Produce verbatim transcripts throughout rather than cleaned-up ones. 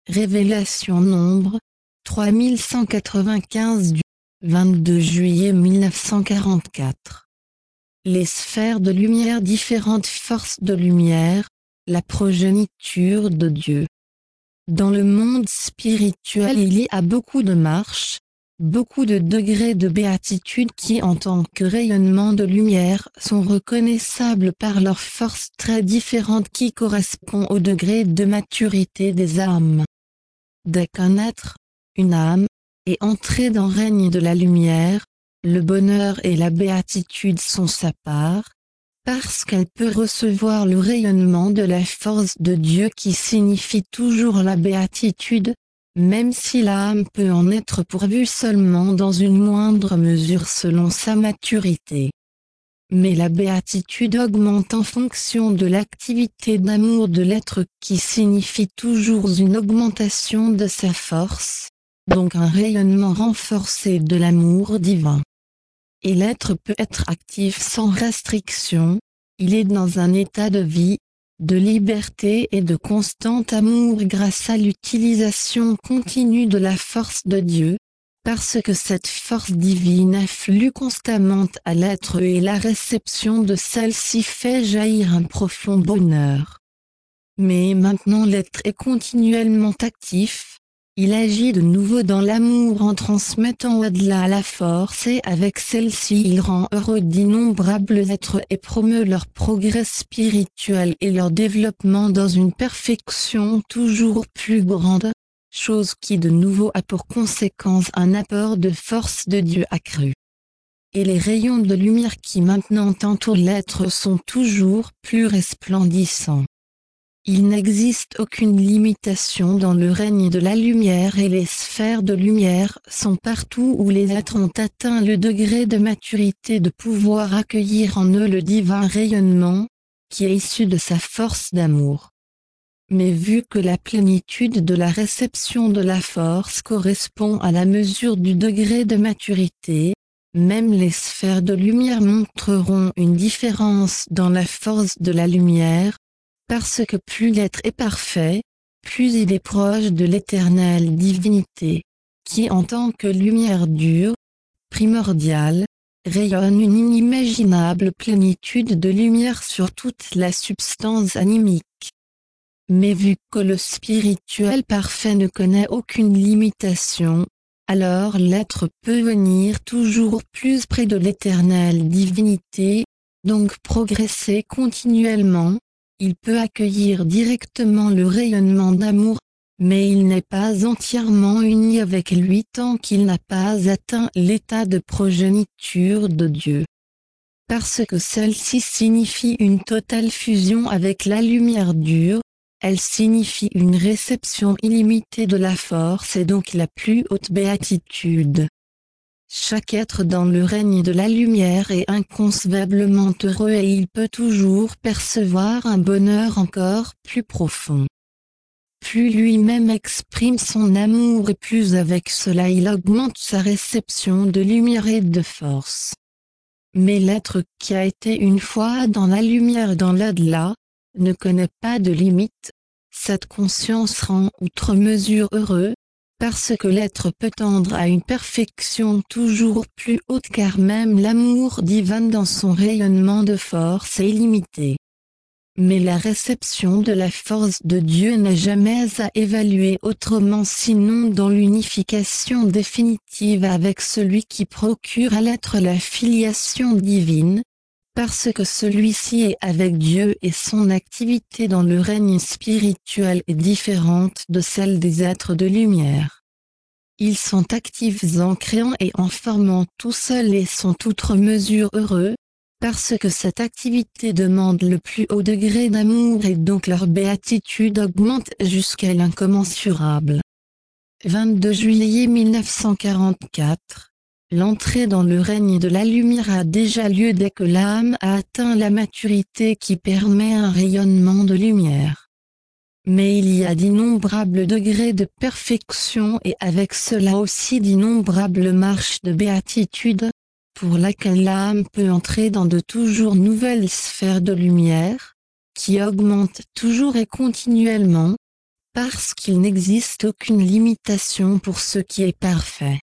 Révélation Nombre, trois mille cent quatre-vingt-quinze du vingt-deux juillet mille neuf cent quarante-quatre. Les sphères de lumière, différentes forces de lumière, la progéniture de Dieu. Dans le monde spirituel, il y a beaucoup de marches, beaucoup de degrés de béatitude qui, en tant que rayonnement de lumière, sont reconnaissables par leurs forces très différentes qui correspondent au degré de maturité des âmes. Dès qu'un être, une âme, est entré dans le règne de la lumière, le bonheur et la béatitude sont sa part, parce qu'elle peut recevoir le rayonnement de la force de Dieu qui signifie toujours la béatitude, même si l'âme peut en être pourvue seulement dans une moindre mesure selon sa maturité. Mais la béatitude augmente en fonction de l'activité d'amour de l'être qui signifie toujours une augmentation de sa force, donc un rayonnement renforcé de l'amour divin. Et l'être peut être actif sans restriction, il est dans un état de vie, de liberté et de constant amour grâce à l'utilisation continue de la force de Dieu, parce que cette force divine afflue constamment à l'être et la réception de celle-ci fait jaillir un profond bonheur. Mais maintenant l'être est continuellement actif, il agit de nouveau dans l'amour en transmettant au-delà la force et avec celle-ci il rend heureux d'innombrables êtres et promeut leur progrès spirituel et leur développement dans une perfection toujours plus grande, chose qui de nouveau a pour conséquence un apport de force de Dieu accru. Et les rayons de lumière qui maintenant entourent l'être sont toujours plus resplendissants. Il n'existe aucune limitation dans le règne de la lumière et les sphères de lumière sont partout où les êtres ont atteint le degré de maturité de pouvoir accueillir en eux le divin rayonnement, qui est issu de sa force d'amour. Mais vu que la plénitude de la réception de la force correspond à la mesure du degré de maturité, même les sphères de lumière montreront une différence dans la force de la lumière, parce que plus l'être est parfait, plus il est proche de l'éternelle divinité, qui en tant que lumière dure, primordiale, rayonne une inimaginable plénitude de lumière sur toute la substance animique. Mais vu que le spirituel parfait ne connaît aucune limitation, alors l'être peut venir toujours plus près de l'éternelle divinité, donc progresser continuellement. Il peut accueillir directement le rayonnement d'amour, mais il n'est pas entièrement uni avec lui tant qu'il n'a pas atteint l'état de progéniture de Dieu. Parce que celle-ci signifie une totale fusion avec la lumière dure, elle signifie une réception illimitée de la force et donc la plus haute béatitude. Chaque être dans le règne de la lumière est inconcevablement heureux et il peut toujours percevoir un bonheur encore plus profond. Plus lui-même exprime son amour et plus avec cela il augmente sa réception de lumière et de force. Mais l'être qui a été une fois dans la lumière et dans l'au-delà, ne connaît pas de limite, cette conscience rend outre mesure heureux, parce que l'être peut tendre à une perfection toujours plus haute car même l'amour divin dans son rayonnement de force est illimité. Mais la réception de la force de Dieu n'est jamais à évaluer autrement sinon dans l'unification définitive avec celui qui procure à l'être la filiation divine, parce que celui-ci est avec Dieu et son activité dans le règne spirituel est différente de celle des êtres de lumière. Ils sont actifs en créant et en formant tout seuls et sont outre mesure heureux, parce que cette activité demande le plus haut degré d'amour et donc leur béatitude augmente jusqu'à l'incommensurable. vingt-deux juillet mille neuf cent quarante-quatre. L'entrée dans le règne de la lumière a déjà lieu dès que l'âme a atteint la maturité qui permet un rayonnement de lumière. Mais il y a d'innombrables degrés de perfection et avec cela aussi d'innombrables marches de béatitude, pour laquelle l'âme peut entrer dans de toujours nouvelles sphères de lumière, qui augmentent toujours et continuellement, parce qu'il n'existe aucune limitation pour ce qui est parfait.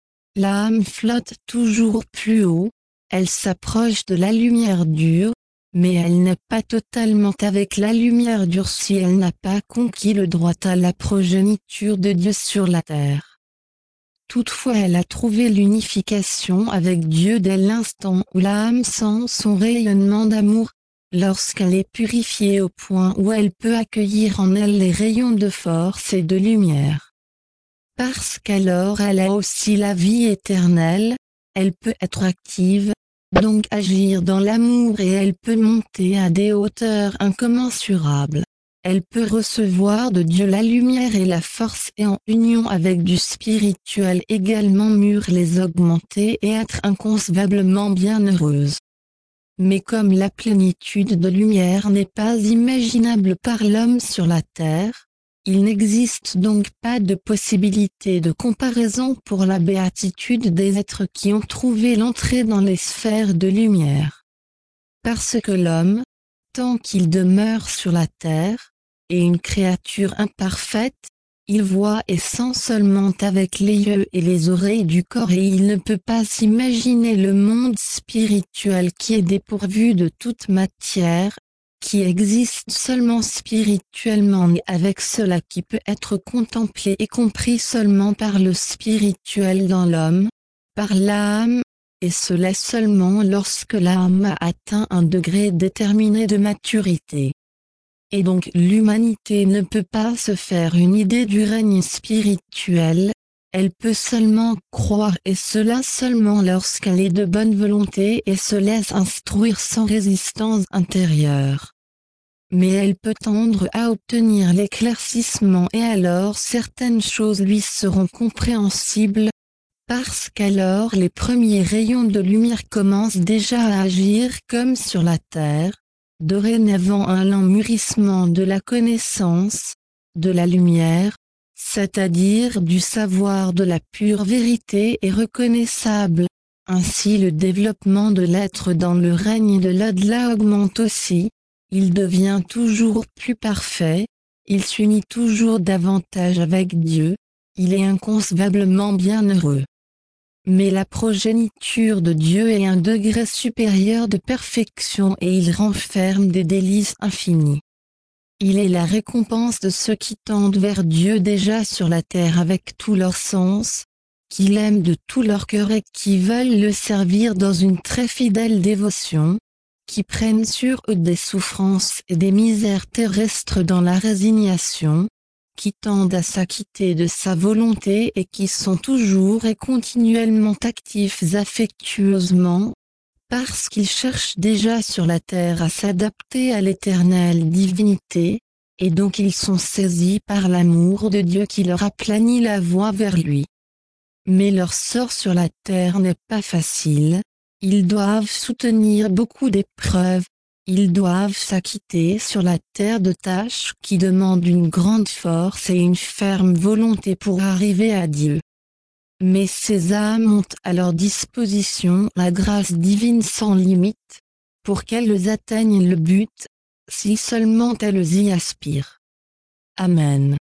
L'âme flotte toujours plus haut, elle s'approche de la lumière dure, mais elle n'est pas totalement avec la lumière dure si elle n'a pas conquis le droit à la progéniture de Dieu sur la terre. Toutefois, elle a trouvé l'unification avec Dieu dès l'instant où l'âme sent son rayonnement d'amour, lorsqu'elle est purifiée au point où elle peut accueillir en elle les rayons de force et de lumière. Parce qu'alors elle a aussi la vie éternelle, elle peut être active, donc agir dans l'amour et elle peut monter à des hauteurs incommensurables. Elle peut recevoir de Dieu la lumière et la force et en union avec du spirituel également mûr les augmenter et être inconcevablement bienheureuse. Mais comme la plénitude de lumière n'est pas imaginable par l'homme sur la terre, il n'existe donc pas de possibilité de comparaison pour la béatitude des êtres qui ont trouvé l'entrée dans les sphères de lumière. Parce que l'homme, tant qu'il demeure sur la terre, est une créature imparfaite, il voit et sent seulement avec les yeux et les oreilles du corps et il ne peut pas s'imaginer le monde spirituel qui est dépourvu de toute matière, qui existe seulement spirituellement et avec cela qui peut être contemplé et compris seulement par le spirituel dans l'homme, par l'âme, et cela seulement lorsque l'âme a atteint un degré déterminé de maturité. Et donc l'humanité ne peut pas se faire une idée du règne spirituel, elle peut seulement croire et cela seulement lorsqu'elle est de bonne volonté et se laisse instruire sans résistance intérieure. Mais elle peut tendre à obtenir l'éclaircissement et alors certaines choses lui seront compréhensibles, parce qu'alors les premiers rayons de lumière commencent déjà à agir comme sur la terre. Dorénavant un lent mûrissement de la connaissance, de la lumière, c'est-à-dire du savoir de la pure vérité est reconnaissable. Ainsi le développement de l'être dans le règne de l'au-delà augmente aussi, il devient toujours plus parfait, il s'unit toujours davantage avec Dieu, il est inconcevablement bienheureux. Mais la progéniture de Dieu est un degré supérieur de perfection et il renferme des délices infinis. Il est la récompense de ceux qui tendent vers Dieu déjà sur la terre avec tout leur sens, qui l'aiment de tout leur cœur et qui veulent le servir dans une très fidèle dévotion, qui prennent sur eux des souffrances et des misères terrestres dans la résignation, qui tendent à s'acquitter de sa volonté et qui sont toujours et continuellement actifs affectueusement, parce qu'ils cherchent déjà sur la terre à s'adapter à l'éternelle divinité, et donc ils sont saisis par l'amour de Dieu qui leur aplanit la voie vers lui. Mais leur sort sur la terre n'est pas facile, ils doivent soutenir beaucoup d'épreuves, ils doivent s'acquitter sur la terre de tâches qui demandent une grande force et une ferme volonté pour arriver à Dieu. Mais ces âmes ont à leur disposition la grâce divine sans limite, pour qu'elles atteignent le but, si seulement elles y aspirent. Amen.